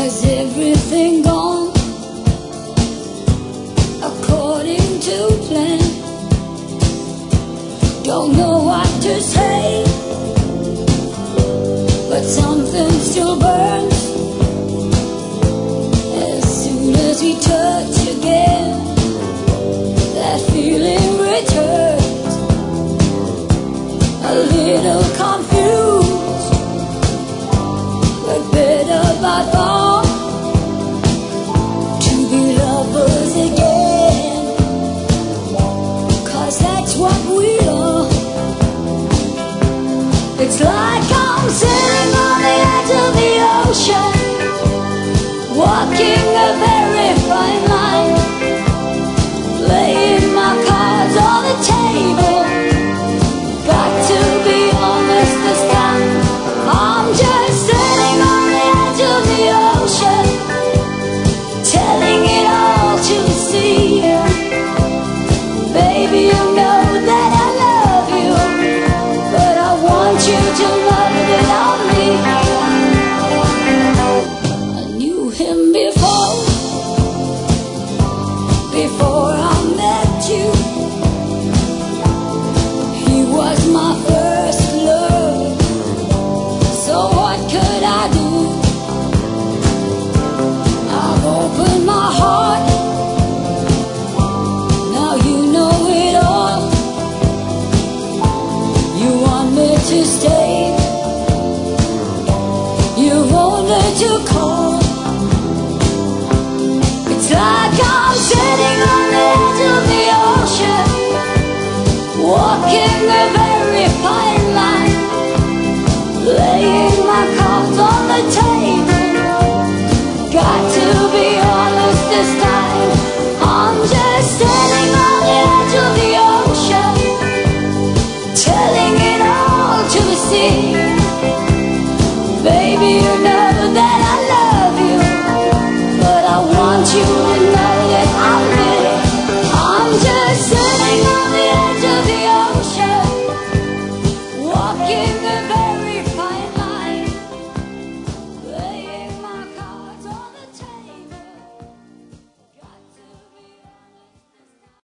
Has everything gone according to plan? Don't know what to say, but something still burns. As soon as we touch again, that feeling returns. A little confused, but better by far to be lovers again, 'cause that's what we are. It's like I'm sitting on the edge of the ocean, walking a very fine line, laying my cards on the table. Got to be honest this time, I'm just sitting on the edge of the ocean, telling it all to the sea. Baby, you know that I love you, but I want you to love without me. I knew him before I met you. He was my first love, so what could I do? I've opened my heart, now you know it all. You want me to stay, you've only to call. It's like I'm sitting on the edge of the ocean, walking a very fine line, laying my cards on the table. Got to be honest this time, I'm just sitting on the edge of the ocean, telling it all to the sea. Baby, you know that I love you, but I want you to